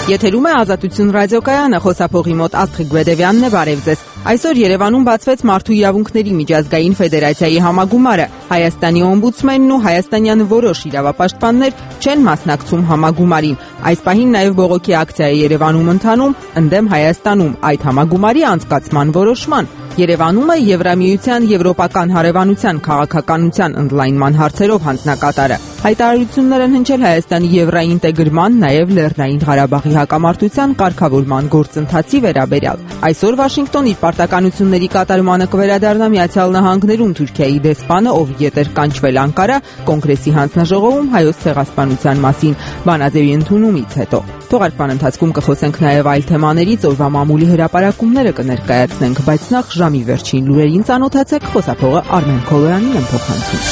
Եթերում է Ազատություն ռադիոկայանը, խոսափողի մոտ Աստղիկ Բեդևյանն է, բարև ձեզ։ Այսօր Երևանում բացվեց Մարդու իրավունքների միջազգային ֆեդերացիայի համագումարը։ Հայաստանի օմբուդսմենն ու հայաստանյան որոշ իրավապաշտպաններ չեն մասնակցում համագումարին։ Այս պահին նաև բողոքի ակցիա է Երևանում ընթանում ընդդեմ Հայաստանում այդ համագումարի անցկացման որոշման։ Երևանում է Եվրամիության Եվրոպական հարևանության քաղաքականության ընդլայնման հարցերով հանձնակատարը։ Հայտարարություններ են հնչել Հայաստանի եվրաինտեգրման, նաև Լեռնային Ղարաբաղի հակամարտության կարգավորման գործընթացի վերաբերյալ։ Այսօր Վաշինգտոն իր պարտականությունների կատարմանը կվերադառնա Միացյալ Նահանգներում Թուրքիայի դեսպանը, ով ետեր կանչվել Անկարա կոնգրեսի հանձնաժողովում հայոց ցեղասպանության մասին բանաձևի ընդունումից հետո։ Թողարկման ընթացքում կխոսենք նաև այլ թեմաներից, օրվա մամուլի հրապարակումները կներկայացնենք, բայց նախ ժամի վերջին լուրերին ծանոթացեք, խոսափողը Արմեն Քոլոյանին եմ փոխանցում։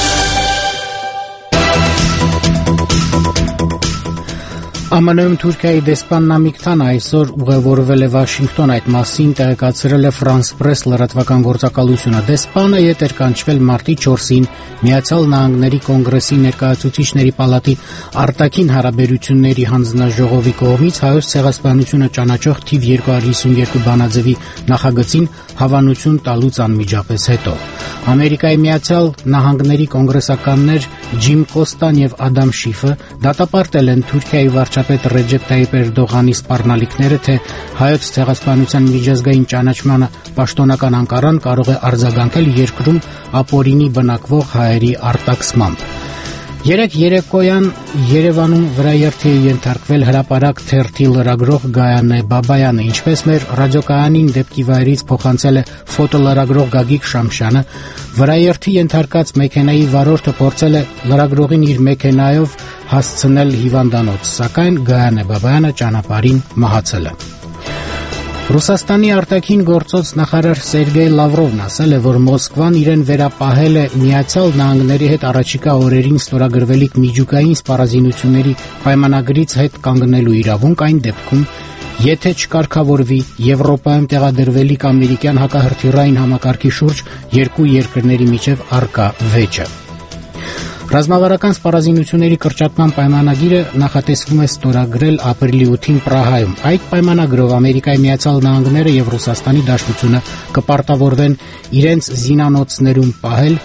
ԱՄՆ-ում Թուրքիայի դեսպան Նամիկ Թանը այսօր ուղևորվել է Վաշինգտոն, այդ մասին տեղեկացրել է France Press լրատվական գործակալությունը։ Դեսպանը ետեր կանչվել մարտի 4-ին Միացյալ Նահանգների կոնգրեսի ներկայացուցիչների պալատի արտաքին հարաբերությունների հանձնաժողովի կողմից հայոց ցեղասպանությունը ճանաչող թիվ 252 բանաձևի նախագծին հավանություն տալուց անմիջապես հետո։ Ամերիկայի Միացյալ Նահանգների կոնգրեսականներ Ջիմ Կոստան եւ Ադամ Շիֆը դատապարտել են Թուրքիայի վարչապետ Ռեջեփ Տայիպ Էրդողանի սպառնալիքները, թե հայոց ցեղասպանության միջազգային ճանաչմանը պաշտոնական Անկարան կարող է արձագանքել երկրում ապօրինի բնակվող հայերի արտաքսմամբ։ Երեկ երեկոյան Երևանում վրաերթի է ենթարկվել հրապարակ թերթի լրագրող Գայանե Բաբայանը, ինչպես մեր ռադիոկայանին դեպքի վայրից փոխանցել է ֆոտոլրագրող Գագիկ Շամշյանը, վրաերթի ենթարկած մեքենայի վարորդը փորձել է լրագրողին իր մեքենայով հասցնել հիվանդանոց, սակայն Գայանե Բաբայանը ճանապարհին մահացել է։ Ռուսաստանի արտաքին գործոց նախարար Սերգեյ Լավրովն ասել է, որ Մոսկվան իրեն վերապահել է Միացյալ Նահանգների հետ առաջիկա օրերին ստորագրվելիք միջուկային սպառազինությունների պայմանագրից հետ կանգնելու իրավունք այն դեպքում, եթե չկարգավորվի Եվրոպայում տեղադրվելիք ամերիկյան հակահրթիռային համակարգի շուրջ երկու երկրների միջև առկա վեճը։ Ռազմավարական սպառազինությունների կրճատման պայմանագիրը նախատեսվում է ստորագրել ապրիլի 8-ին Պրահայում։ Այդ պայմանագրով Ամերիկայի Միացյալ Նահանգները եւ Ռուսաստանի Դաշնությունը կպարտավորվեն իրենց զինանոցներում պահել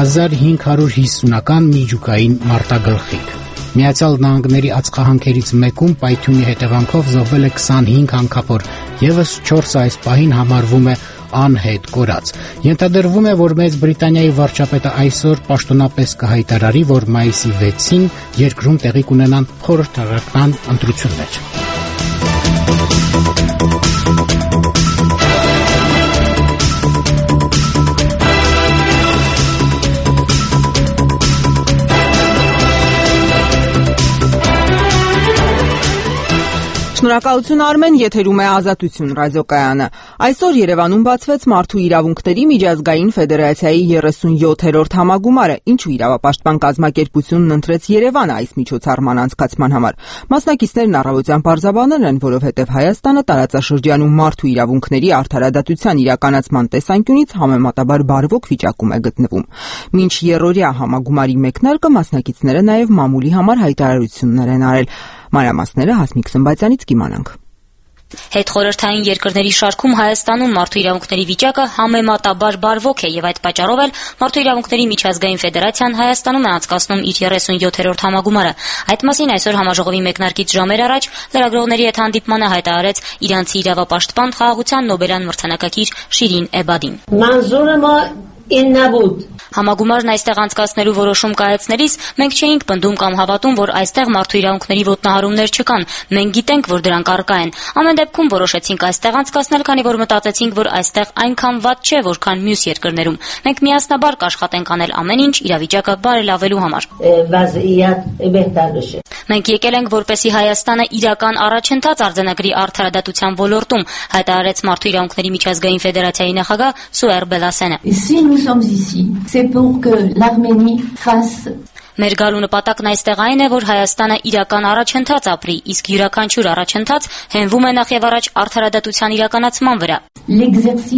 1550-ական միջուկային մարտագլխիկ։ Միացյալ Նահանգների ածխահանքերից մեկում պայթյունի հետևանքով զոհվել է 25 հանքափոր, եւս 4-ը այս պահին համարվում է անհետ կորած։ Ենթադրվում է, որ Մեծ Բրիտանիայի վարչապետը այսօր պաշտոնապես կհայտարարի, որ մայիսի 6-ին երկրում տեղի կունենան խորհրդարական ընտրություններ։ Շնորհակալություն Արմեն, եթերում է Ազատություն ռադիոկայանը։ Այսօր Երևանում բացվեց Մարդու իրավունքների միջազգային ֆեդերացիայի 37-րդ համագումարը, ինչու իրավապաշտպան կազմակերպությունն ընտրեց Երևանը այս միջոցառման անցկացման համար։ Մասնակիցներն առավոտյան պարզաբանել են, որովհետև Հայաստանը տարածաշրջանում մարդու իրավունքների արդարադատության իրականացման տեսանկյունից համեմատաբար բարվոք վիճակում է գտնվում։ Մինչ երրորդյա համագումարի մեկնարկը մասնակիցները նաև մամուլի համար հայտարարություններ են արել։ Մանրամասները Հասմիկ Սմբատյանից կիմանանք։ Հետխորհրդային երկրների շարքում Հայաստանում մարդու իրավունքների վիճակը համեմատաբար բարվոք է, եւ այդ պատճառով էլ Մարդու իրավունքների միջազգային ֆեդերացիան Հայաստանում է անցկացնում իր 37-րդ համագումարը։ Այդ մասին այսօր համաժողովի մեկնարկից ժամեր առաջ լրագրողների հետ հանդիպմանը հայտարարեց իրանցի իրավապաշտպան, խաղաղության Նոբելյան մրցանակակիր Շիրին Էբադին։ Համագումարն այստեղ անցկացնելու որոշում կայացնելիս մենք չէինք պնդում կամ հավատում, որ այստեղ մարդու իրավունքների ոտնահարումներ չկան։ Մենք գիտենք, որ դրանք առկա են։ Ամեն դեպքում որոշեցինք այստեղ անցկացնել, քանի որ մտածեցինք, որ այստեղ այնքան վատ չէ, որքան մյուս երկրներում։ Մենք միասնաբար կաշխատենք անել ամեն ինչ իրավիճակը բարելավելու համար։ Մենք եկել ենք, որպեսզի Հայաստանը իրական առաջընթաց արձանագրի արդարադատության ոլորտում, հայտարարեց Մարդու իրավունքների միջազգային ֆեդերացիայի նախագահ Սուեր Բելասենը։ Մեր գալու նպատակն այստեղ այն է, որ Հայաստանը իրական առաջընթաց ապրի, իսկ յուրաքանչյուր առաջընթաց հենվում է նախ եւ առաջ արդարադատության իրականացման վրա։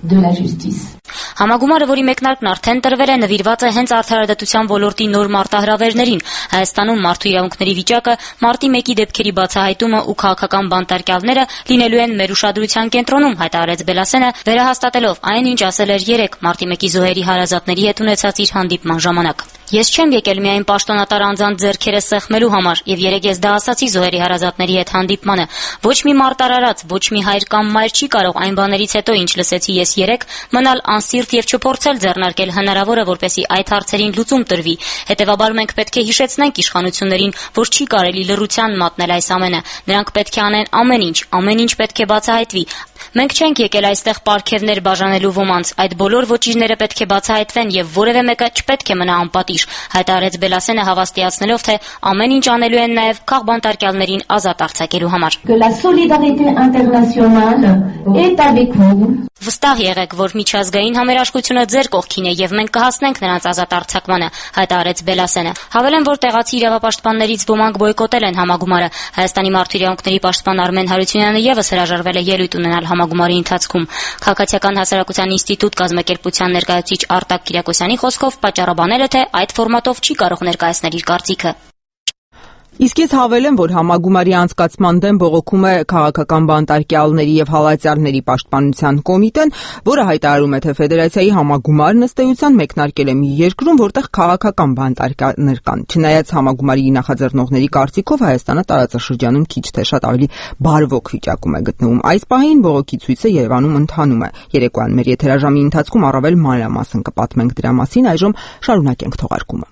de la justice. Համագումարը, որի մեկնարկն արդեն տրվել է, նվիրված է հենց արդարադատության ոլորտի նոր մարտահրավերներին։ Հայաստանում մարդու իրավունքների վիճակը, մարտի 1-ի դեպքերի բացահայտումը ու քաղաքական բանտարկյալները լինելու են մեր ուշադրության կենտրոնում, հայտարարեց Բելասենը, վերահաստատելով այն, ինչ ասել էր երեկ մարտի 1-ի զոհերի հարազատների հետ ունեցած իր հանդիպման ժամանակ։ Ես չեմ եկել միայն պաշտոնատար անձանց ձեռքերը սեղմելու համար, եւ երեկ ես դա ասացի զոհերի հարազատների հետ հանդիպմանը։ Ոչ մի մարտարարած, ոչ մի հայր կամ մայր չի կարող այն բաներից հետո, ինչ լսեցի ես երեկ, մնալ անսիրտ եւ չփորձել ձեռնարկել հնարավորը, որպեսզի այդ հարցերին լուծում տրվի։ Հետեւաբար մենք պետք է հիշեցնենք իշխանություններին, որ չի կարելի լռության մատնել այս ամենը։ Նրանք պետք է անեն ամեն ինչ պետք է բացահայտվի։ Մենք չենք եկել այստեղ պարգևներ բաժանելու ոմանց, այդ բոլոր ոճիրները պետք է բացահայտվեն եւ որևէ մեկը չպետք է մնա անպատիժ, հայտարարեց Բելասենը, հավաստիացնելով, թե ամեն ինչ անելու են նաեւ քաղբանտարկյալներին ազատ արձակելու համար։ Que la solidarité internationale est avec vous. Վստահ եղեք, որ միջազգային համերաշխությունը ձեր կողքին է եւ մենք կհասնենք նրանց ազատ արձակմանը, հայտարարեց Բելասենը։ Հավելեն, որ տեղացի իրավապաշտպաններից ոմանք բոյկոտել են համագումարը։ Հայաստանի մարդու իրավունքների պաշտպան Արմեն Հարությունյանը եւս հրաժարվել է ելույթ ունենալ համագումարի ընթացքում։ Քաղաքացիական հասարակության ինստիտուտ կազմակերպության ներկայացուցիչ Արտակ Կիրակոսյանի խոսքով պատճառաբանել է, թե այդ ֆորմատով չի կարող ներկայացնել իր կարծիքը։ Իսկ ես հավելեմ, որ համագումարի անցկացման դեմ բողոքում է քաղաքական բանտարկյալների եւ հալածյալների պաշտպանության կոմիտեն, որը հայտարարում է, թե ֆեդերացիայի համագումարն ըստ էության մեկնարկել է մի երկրում, որտեղ քաղաքական բանտարկյալներ կան։ Չնայած համագումարի նախաձեռնողների կարծիքով Հայաստանը տարածաշրջանում քիչ թե շատ ավելի բարվոք վիճակում է գտնվում։ Այս պահին բողոքի ցույցը Երևանում ընթանում է։ Երեկոյան մեր եթերաժամի ընթացքում առավել մանրամասն կպատմենք դրա մասին, այժմ շարունակենք թողարկումը։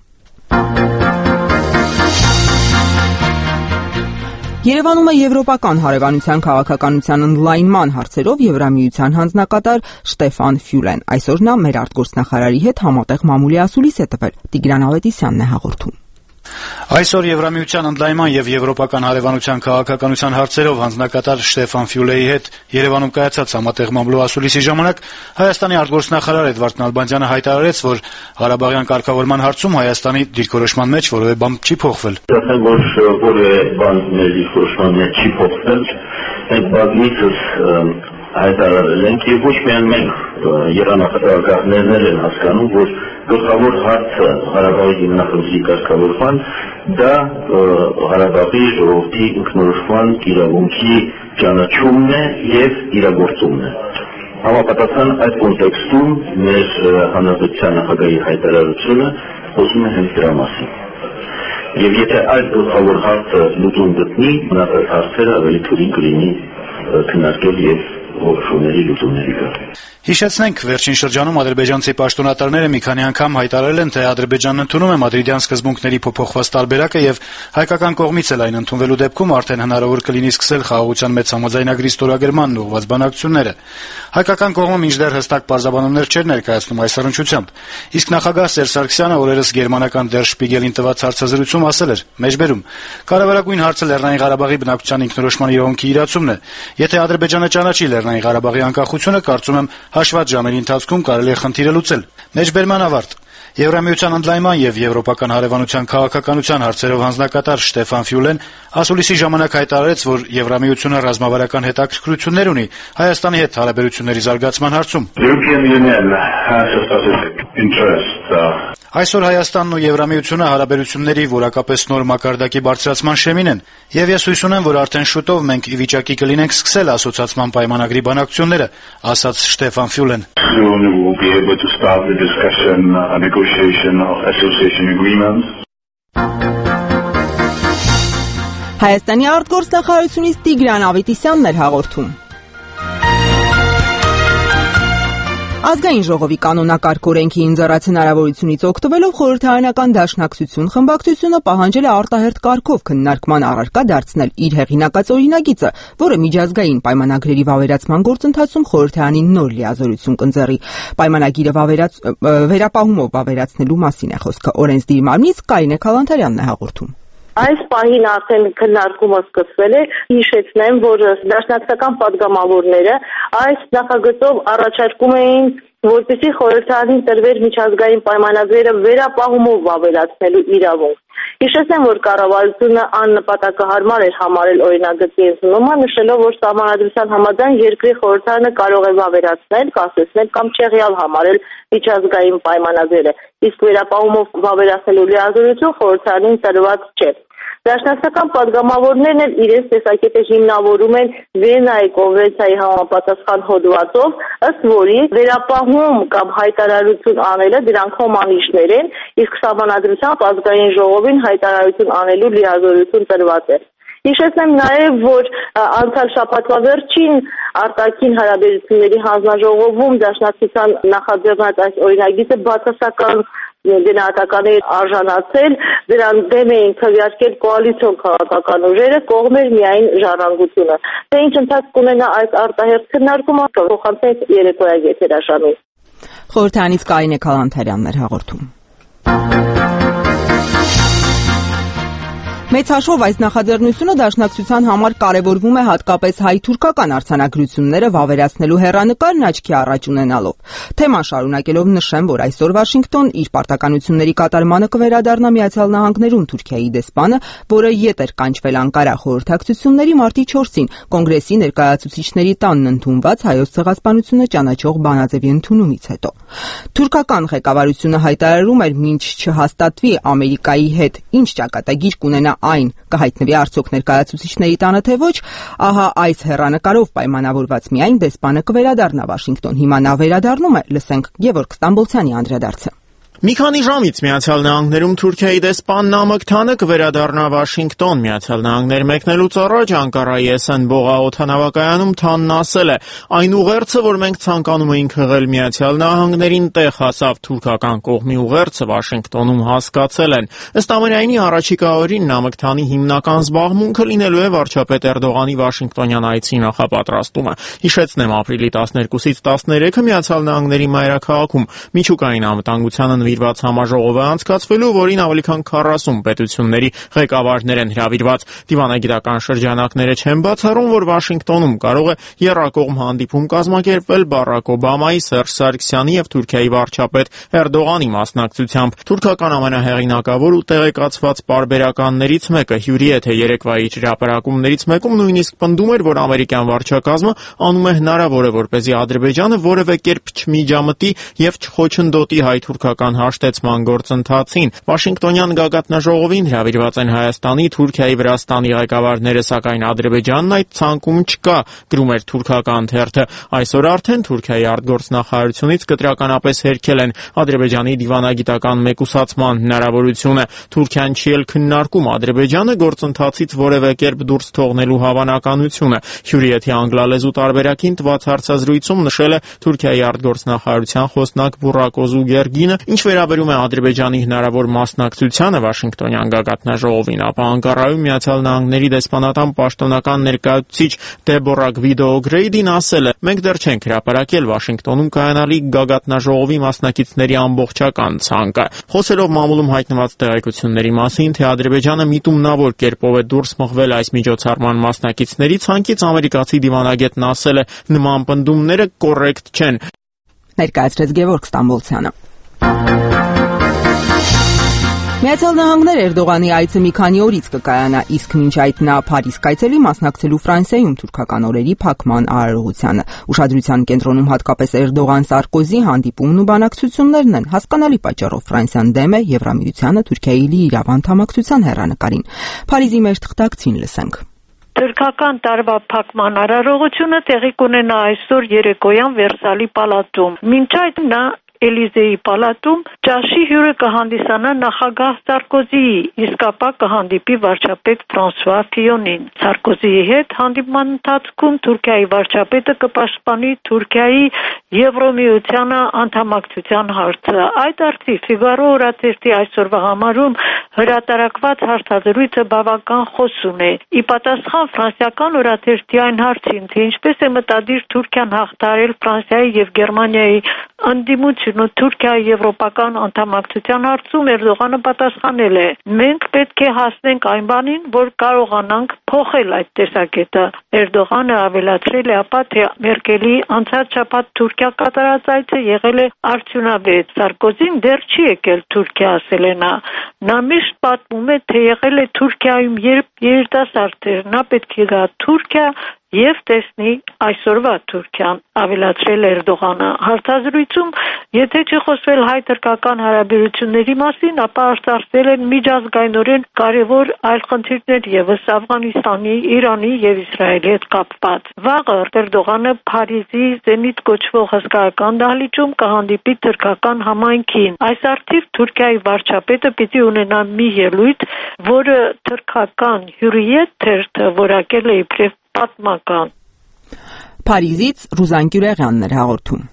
Երևանում է եվրոպական հարևանության քաղաքականության ընդլայնման հարցերով Եվրամիության հանձնակատար Շտեֆան Ֆյուլեն։ Այսօր նա մեր արտգործնախարարի հետ համատեղ մամուլի ասուլիս է տվել։ Տիգրան Ավետիսյանն է հաղորդում։ Այսօր Եվրամիության ընդլայնման եւ եվրոպական հարևանության քաղաքականության հարցերով հանձնակատար Շտեֆան Ֆյուլեի հետ Երևանում կայացած համատեղ մամուլի ասուլիսի ժամանակ Հայաստանի արտգործնախարար Էդվարդ Նալբանդյանը հայտարարեց, որ Ղարաբաղյան կարգավորման հարցում Հայաստանի դիրքորոշման մեջ որևէ բան չի փոխվել։ Ասեմ, որ որևէ բան մեր դիրքորոշման մեջ չի փոխվել, այդ բազմիցս հայտարարել ենք եւ ոչ միայն մենք երանախագահներն են հասկանում, որ գլխավոր հարցը Ղարաբաղի հիմնախնդրի կարգավորման դա Ղարաբաղի ժողովրդի ինքնորոշման իրավունքի ճանաչումն է եւ իրագործումն է։ Համապատասխան այդ կոնտեքստում մեր հանրապետության նախագահի հայտարարությունը խոսում է հենց դրա մասին։ Եվ եթե այդ գլխավոր հարցը լուծում գտնի, մնացած հարցերը ավելի թույլ կլինի քննարկել եւ որոշումների լուծումների կարգ։ Հիշեցնենք, վերջին շրջանում ադրբեջանցի պաշտոնատարները մի քանի անգամ հայտարարել են, թե Ադրբեջանն ընդունում է մադրիդյան սկզբունքների փոփոխված տարբերակը եւ հայկական կողմից էլ այն ընդունվելու դեպքում արդեն հնարավոր կլինի սկսել խաղաղության մեծ համաձայնագրի ստորագրմանն ուղղված բանակցությունները։ Հայկական կողմը մինչդեռ հստակ պարզաբանումներ չէր ներկայացնում այս առնչությամբ։ Իսկ նախագահ Սերժ Սարգսյանը օրերս գերմանական Der Spiegel-ին տված հարցազրույցում ասել էր. «Մեջբերում կարևորագույն հարցը Լեռնային Ղարաբաղի բնակչության ինքնորոշման իրավունքի իրացումն է։ Եթե Ադրբեջանը ճանաչի Լեռնային Ղարաբաղի անկախությունը, կարծում եմ հաշված ժամերի ընթացքում կարելի է խնդիրը լուծել»։ Մեջբերման ավարտ։ Եվրամիության ընդլայնման եւ եվրոպական հարևանության քաղաքականության հարցերով հանձնակատար Շտեֆան Ֆյուլեն ասուլիսի ժամանակ հայտարարեց, որ Եվրամիությունը ռազմավարական հետաքրքրություններ ունի Հայաստանի հետ հարաբերությունների զարգացման հարցում։ Այսօր Հայաստանն ու Եվրամիությունը հարաբերությունների որակապես նոր մակարդակի բարձրացման շեմին են, եւ ես հույս ունեմ, որ արդեն շուտով մենք ի վիճակի կլինենք սկսել ասոցիացման պայմանագրի բանակցությունները, ասաց Շտեֆան Ֆյուլեն։ Հայաստանի արտգործնախարարությունից Տիգրան Ավետիսյանն էր հաղորդում։ Ազգային ժողովի կանոնակարգ օրենքի ինձառած հնարավորությունից օգտվելով խորհրդարանական դաշնակցություն խմբակցությունը պահանջել է արտահերթ կարգով քննարկման առարկա դարձնել իր հեղինակած օրինագիծը, որը միջազգային պայմանագրերի վավերացման գործընթացում խորհրդարանին նոր լիազորություն կընձեռի։ Պայմանագիրը վերապահումով վավերացնելու մասին է խոսքը։ Օրենսդիր մարմնից Կարինե Քալանթարյանն է հաղորդում։ Այս պահին արդեն քննարկումը սկսվել է։ Հիշեցնեմ, որ դաշնակցական պատգամավորները այս նախագծով առաջարկում էին որպեսզի խորհրդարանին տրվեր միջազգային պայմանագրերը վերապահումով ավելացնելու իրավունք։ Հիշեցնեմ, որ կառավարությունը աննպատակահարմար էր համարել օրինագծի ընդունումը, նշելով, որ սահմանադրության համաձայն երկրի խորհրդարանը կարող է վավերացնել, կասեցնել կամ չեղյալ համարել միջազգային պայմանագրերը, իսկ վերապահումով վավերացնելու լիազորություն խորհրդարանին տրված չէ։ Դաշնակցական պատգամավորներն էլ իրենց տեսակետը հիմնավորում են Վիեննայի կոնվենցիայի համապատասխան հոդվածով, ըստ որի վերապահում կամ հայտարարություն անելը դրանք հոմանիշներ են, իսկ սահմանադրությամբ ազգային ժողովին հայտարարություն անելու լիազորություն տրված է։ Հիշեցնեմ նաև, որ անցյալ շաբաթվա վերջին արտաքին հարաբերությունների հանձնաժողովում Դաշնակցության նախաձեռնած այս օրինագիծը բացասական գնահատականի արժանացել, դրան դեմ էին քվեարկել կոալիցիոն քաղաքական ուժերը, կողմ էր միայն ժառանգությունը։ Թե ինչ ընթացք կունենա այս արտահերթ քննարկումը, փոխանցենք երեկոյա եթերաշամին։ Խորհրդարանից Կարինե Քալանթարյանն էր հաղորդում։ Մեծ հաշվով այս նախաձեռնությունը Դաշնակցության համար կարևորվում է հատկապես հայ-թուրքական արձանագրությունները վավերացնելու հեռանկարն աչքի առաջ ունենալով։ Թեման շարունակելով նշեմ, որ այսօր Վաշինգտոն իր պարտականությունների կատարմանը կվերադառնա Միացյալ Նահանգներում Թուրքիայի դեսպանը, որը ետ էր կանչվել Անկարա խորհրդակցությունների մարտի 4-ին Կոնգրեսի ներկայացուցիչների տանն ընդունված Հայոց ցեղասպանությունը ճանաչող բանաձևի ընդունումից հետո։ Թուրքական ղեկավարությունը հայտարարում էր, մինչ չհաստատվի Ամերիկայի հետ ինչ ճակատագիր կունենա այն կհայտնվի արդյոք ներկայացուցիչների տանը թե ոչ, ահա այս հեռանկարով պայմանավորված միայն դեսպանը կվերադառնա Վաշինգտոն։ Հիմա նա վերադառնում է, լսենք Գևորգ Ստամբոլցյանի անդրադարձը։ Մի քանի ժամից Միացյալ Նահանգներում Թուրքիայի դեսպան Նամık Թանը կվերադառնա Վաշինգտոն։ Միացյալ Նահանգներ մեկնելուց առաջ Անկարայի Էսեն բողահոթանավակայանում Թանն ասել է. «Այն ուղերձը, որ մենք ցանկանում էինք հղել Միացյալ Նահանգներին, տեղ հասավ թուրքական կողմի ուղերձը Վաշինգտոնում հասկացել են»։ Ըստ ամենայնի առաջիկա օրերին Նամık Թանի հիմնական զբաղմունքը լինելու է վարչապետ Էրդողանի Վաշինգտոնյան այցի նախապատրաստումը։ Հիշեցնեմ, ապրիլի 12-ից 13-ը Միացյալ Նահանգների մայրաքաղաքում միջուկային անվտանգությանը նվիրված համաժողով է անցկացվելու, որին ավելի քան 40 պետությունների ղեկավարներ են հրավիրված։ Դիվանագիտական շրջանակները չեն բացառում, որ Վաշինգտոնում կարող է եռակողմ հանդիպում կազմակերպվել Բարակ Օբամայի, Սերժ Սարգսյանի եւ Թուրքիայի վարչապետ Էրդողանի մասնակցությամբ։ Թուրքական ամենահեղինակավոր ու տեղեկացված պարբերականներից մեկը Հյուրիե թե երեկվայի հրապարակումներից մեկում նույնիսկ պնդում էր, որ ամերիկյան վարչակազմը անում է հնարավորը, որպեսզի Ադրբեջանը որևէ կերպ չմիջամտի եւ չխոչընդոտի հայ-թուրքական հաշտեցման գործընթացին։ Վաշինգտոնյան գագաթնաժողովին հրավիրված են Հայաստանի, Թուրքիայի, Վրաստանի ղեկավարները, սակայն Ադրբեջանն այդ ցանկում չկա, գրում էր թուրքական թերթը։ Այսօր արդեն Թուրքիայի արտգործնախարարությունից կտրականապես հերքել են Ադրբեջանի դիվանագիտական մեկուսացման հնարավորությունը։ Թուրքիան չի էլ քննարկում Ադրբեջանը գործընթացից որևէ կերպ դուրս թողնելու հավանականությունը։ Հյուրիեթի անգլալեզու տարբերակին տված հարցազրույցում նշել է Թուրքիայի արտգործնախարարության խոսնակ Բուրակ Օզուգերգինը, ինչ վերաբերում է Ադրբեջանի հնարավոր մասնակցությանը Վաշինգտոնյան գագաթնաժողովին, ապա Անկարայում Միացյալ Նահանգների դեսպանատան պաշտոնական ներկայացուցիչ Դեբորա Գվիդո Օգրեյդին ասել է. «Մենք դեռ չենք հրապարակել Վաշինգտոնում կայանալիք գագաթնաժողովի մասնակիցների ամբողջական ցանկը»։ Խոսելով մամուլում հայտնված տեղեկությունների մասին, թե Ադրբեջանը միտումնավոր կերպով է դուրս մղվել այս միջոցառման մասնակիցների ցանկից, ամերիկացի դիվանագետն ասել է. «Նման պնդումները կոռեկտ չեն»։ Ներկայացրեց Գևորգ Ստամբոլցյանը։ Միացյալ Նահանգներ Էրդողանի այցը մի քանի օրից կկայանա, իսկ մինչ այդ նա Փարիզ կայցելի մասնակցելու Ֆրանսիայում թուրքական օրերի փակման արարողությանը։ Ուշադրության կենտրոնում հատկապես Էրդողան-Սարկոզի հանդիպումն ու բանակցություններն են։ Հասկանալի պատճառով Ֆրանսիան դեմ է Եվրամիությանը Թուրքիայի լիիրավ անդամակցության հեռանկարին։ Փարիզի մեր թղթակցին լսենք։ Թուրքական տարվա փակման արարողությունը տեղի կունենա այսօր երեկոյան Վերսալի պալատում։ Մինչ այդ նա Էլիզեի պալատում ճաշի հյուրը կհանդիսանա նախագահ Սարկոզիի, իսկ ապա կհանդիպի վարչապետ Ֆրանսուଆ Ֆիոնին։ Սարկոզիի հետ հանդիպման ընթացքում Թուրքիայի վարչապետը կպաշտպանի Թուրքիայի Եվրոմիությանը անդամակցության հարցը։ Այդ արդի Ֆիգարո օրաթերթի այսօրվա համարում հրատարակված հարցազրույցը բավական խոսուն է։ Ի պատասխան ֆրանսիական օրաթերթի այն հարցին, թե ինչպես է մտադիր Թուրքիան հաղթահարել Ֆրանսիայի եւ Գերմանիայի անդիմությունը Թուրքիայի եվրոպական անդամակցության հարցում Էրդողանը պատասխանել է. մենք պետք է հասնենք այն բանին, որ կարողանանք փոխել այդ տեսակետը։ Էրդողանը ավելացրել է ապա, թե Մերկելի անցած շաբաթ Թուրքիա կատարած այցը եղել է արդյունավետ։ Սարկոզին դեռ չի եկել Թուրքիա, ասել է նա։ Նա միշտ պատմում է, թե եղել է Թուրքիայում, երբ երիտասարդ էր, նա պետք է գա Թուրքիա եւ տեսնի այսօրվա Թուրքիան, ավելացրել Էրդողանը։ Հարցազրույցում, եթե չի խոսվել հայ-թուրքական հարաբերությունների մասին, ապա արտահայտել են միջազգայինորեն կարևոր այլ խնդիրներ եւս Աֆղանստանի, Իրանի եւ Իսրայելի հետ կապված։ Վաղը Էրդողանը Փարիզի Զենիթ կոչվող հսկայական դահլիճում կհանդիպի թուրքական համայնքին։ Այս արդիվ Թուրքիայի վարչապետը պիտի ունենա մի ելույթ, որը թուրքական Hürriyet թերթը որակել է իբրև պատմական։ Փարիզից Ռուզան Գյուրեղյանն էր հաղորդում։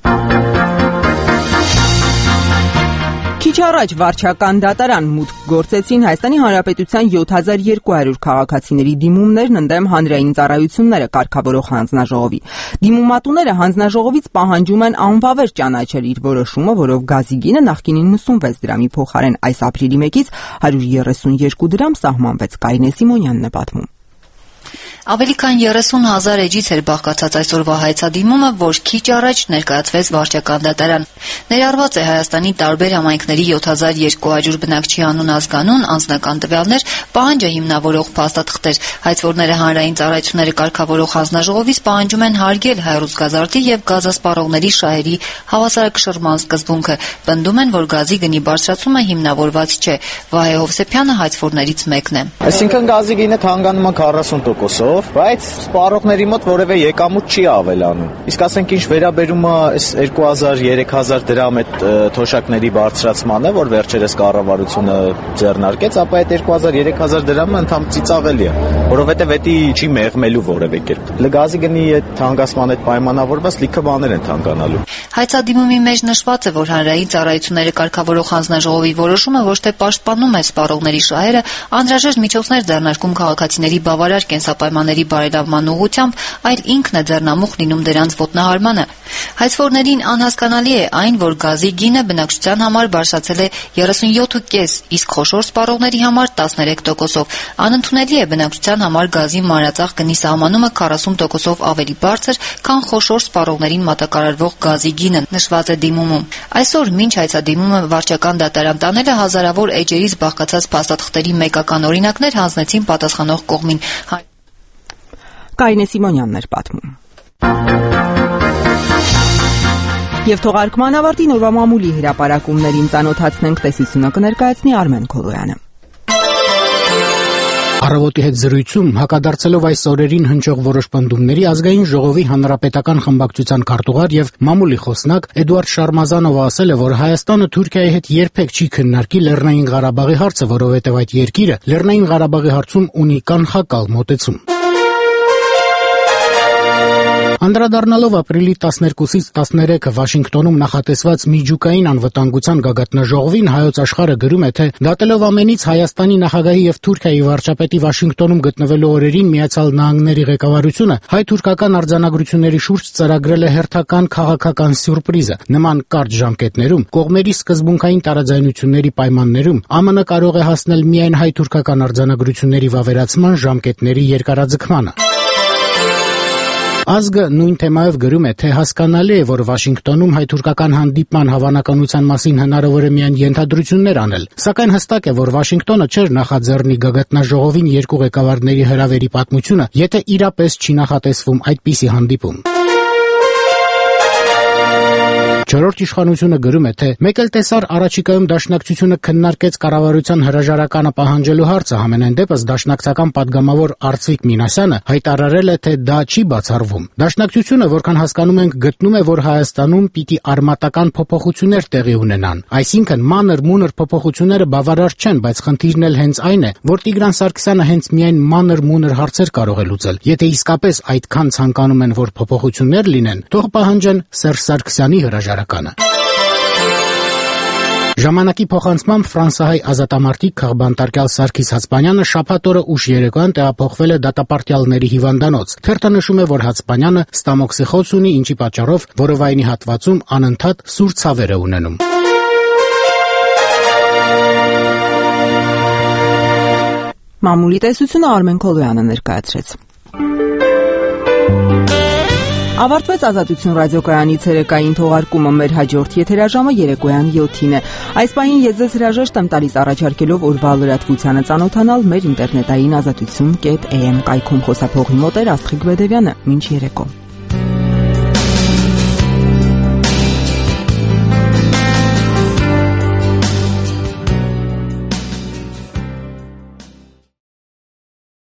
Քիչ առաջ վարչական դատարան մուտք գործեցին Հայաստանի Հանրապետության 7200 քաղաքացիների դիմումներն ընդդեմ հանրային ծառայությունները կարգավորող հանձնաժողովի։ Դիմումատուները հանձնաժողովից պահանջում են անվավեր ճանաչել իր որոշումը, որով գազի գինը նախկինին 96 դրամի փոխարեն այս ապրիլի 1-ից 132 դրամ սահմանվեց։ Կարինե Սիմոնյանն է պատմում։ Ավելի քան 30,000 էջից էր բաղկացած այսօրվա հայցադիմումը, որ քիչ առաջ ներկայացվեց վարչական դատարան։ Ներառված է Հայաստանի տարբեր համայնքների 7200 բնակչի անուն ազգանուն, անձնական տվյալներ, պահանջը հիմնավորող փաստաթղթեր։ Հայցվորները հանրային ծառայությունները կարգավորող հանձնաժողովից պահանջում են հարգել հայ-ռուս գազարդի եւ գազասպառողների շահերի հավասարակշռման սկզբունքը։ Պնդում են, որ գազի գնի բարձրացումը հիմնավորված չէ։ Վահե Հովսեփյանը հայցվորներից մեկն է։ Այսինքն գազի գինը թանկանում է 40%-ով, բայց սպառողների մոտ որևէ եկամուտ չի ավելանում։ Իսկ ասենք ինչ վերաբերում է այս 2000-3000 դրամ այդ թոշակների բարձրացմանը, որ վերջերս կառավարությունը ձեռնարկեց, ապա այդ 2000-3000 դրամը ընդհանուր ծիծաղելի է, որովհետև դա չի մեղմելու որևէ կերպ։ Գազի գնի այդ թանկացման հետ պայմանավորված լիքը բաներ են թանկանալու։ Հայցադիմումի մեջ նշված է, որ հանրային ծառայությունները կարգավորող հանձնաժողովի որոշումը ոչ թե պաշտպանում է սպառողների շահերը, անհրաժեշտ միջոցներ ձեռնարկում քաղաքացիների բավարար կենսապայմանների բարելավման ուղղությամբ, այլ ինքն է ձեռնամուխ լինում դրանց ոտնահարմանը։ Հայցվորներին անհասկանալի է այն, որ գազի գինը բնակչության համար բարձրացել է 37.5, իսկ խոշոր սպառողների համար 13%-ով։ Անընդունելի է բնակչության համար գազի մանրածախ գնի սահմանումը 40%-ով ավելի բարձր, քան խոշոր սպառողներին մատակարարվող գազի գինը, նշված է դիմումում։ Այսօր մինչ հայցադիմումը վարչական դատարան տանելը հազարավոր էջերից բաղկացած փաստաթղթերի մեկական օրինակներ հանձնեցին պատասխանող կողմին։ Կարինե Սիմոնյանն էր պատմում։ Եվ թողարկման ավարտին օրվա մամուլի հրապարակումներին ծանոթացնենք, տեսությունը կներկայացնի Արմեն Քոլոյանը։ Առավոտի հետ զրույցում հակադարձելով այս օրերին հնչող որոշ պնդումների ազգային ժողովի հանրապետական խմբակցության քարտուղար եւ մամուլի խոսնակ Էդուարդ Շարմազանովը ասել է, որ Հայաստանը Թուրքիայի հետ երբեք չի քննարկի Լեռնային Ղարաբաղի հարցը, որովհետեւ այդ երկիրը Լեռնային Ղարաբաղի հարցում ունի կանխակալ մոտեցում։ Անդրադառնալով ապրիլի 12-ից 13-ը Վաշինգտոնում նախատեսված միջուկային անվտանգության գագաթնաժողովին Հայոց Աշխարհը գրում է, թե դատելով ամենից Հայաստանի նախագահի եւ Թուրքիայի վարչապետի Վաշինգտոնում գտնվելու օրերին Միացյալ Նահանգների ղեկավարությունը հայ-թուրքական արձանագրությունների շուրջ ծրագրել է հերթական քաղաքական սյուրպրիզը։ Նման կարճ ժամկետներում կողմերի սկզբունքային տարաձայնությունների պայմաններում ԱՄՆ կարող է հասնել միայն հայ-թուրքական արձանագրությունների վավերացման ժամկետների երկարաձգմանը։ Ազգը նույն թեմայով գրում է, թե հասկանալի է, որ Վաշինգտոնում հայ-թուրքական հանդիպման հավանականության մասին հնարավոր է միայն ենթադրություններ անել, սակայն հստակ է, որ Վաշինգտոնը չէր նախաձեռնի գագաթնաժողովին երկու ղեկավարների հրավերի պատմությունը, եթե իրապես չի նախատեսվում այդպիսի հանդիպում։ Չորրորդ իշխանությունը գրում է, թե մեկ էլ տեսար առաջիկայում դաշնակցությունը քննարկեց կառավարության հրաժարականը պահանջելու հարցը, համենայն դեպս դաշնակցական падգամավոր Արծվիկ Մինասյանը հայտարարել է, թե դա չի բացառվում։ Դաշնակցությունը, որքան հասկանում ենք, գտնում է, որ Հայաստանում պիտի արմատական փոփոխություններ տեղի ունենան։ Այսինքն մանր-մունր փոփոխությունները բավարար չեն, բայց խնդիրն էլ հենց այն է, որ Տիգրան Սարգսյանը հենց միայն մանր-մունր հարցեր կարող է լուծել։ Եթե իսկապես այդքան ցանկանում են, որ փոփոխություններ լինեն, թող պահանջեն Սերժ Սարգսյանի հրաժարականը։ Ժամանակի փոխանցմամբ ֆրանսահայ ազատամարտիկ քաղբանտարկյալ Սարգիս Հացպանյանը շաբաթ օրը ուշ երեկոյան տեղափոխվել է դատապարտյալների հիվանդանոց։ Թերթը նշում է, որ Հացպանյանը ստամոքսիխոզ ունի, ինչի պատճառով որովայնի հատվածում անընդհատ սուր ցավեր է ունենում։ Մամուլի տեսությունը Արմեն Քոլոյանը ներկայացրեց։ Ավարտվեց Ազատություն ռադիոկայանի ցերեկային թողարկումը, մեր հաջորդ եթերաժամը երեկոյան 7-ին է։ Այս պահին ես ձեզ հրաժեշտ եմ տալիս առաջարկելով օրվա լրատվությանը ծանոթանալ մեր ինտերնետային ազատություն.am կայքում։ Խոսափողի մոտ էր Աստղիկ Բեդևյանը։ Մինչ երեկո։